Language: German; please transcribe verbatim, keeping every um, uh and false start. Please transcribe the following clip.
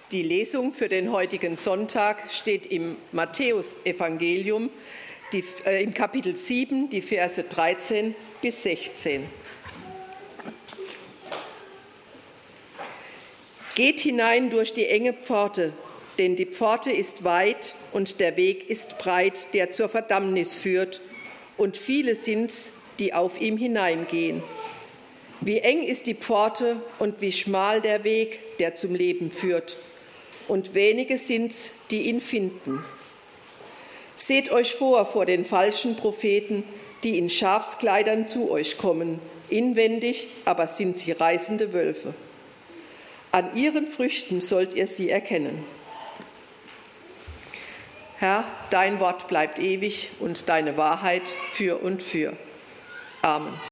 Die Lesung für den heutigen Sonntag steht im Matthäusevangelium, die, äh, im Kapitel sieben, die Verse dreizehn bis sechzehn. Geht hinein durch die enge Pforte, denn die Pforte ist weit und der Weg ist breit, der zur Verdammnis führt, und viele sind's, die auf ihm hineingehen. Wie eng ist die Pforte und wie schmal der Weg, der zum Leben führt, und wenige sind's, die ihn finden. Seht euch vor vor den falschen Propheten, die in Schafskleidern zu euch kommen, inwendig aber sind sie reißende Wölfe. An ihren Früchten sollt ihr sie erkennen. Herr, dein Wort bleibt ewig und deine Wahrheit für und für. Amen.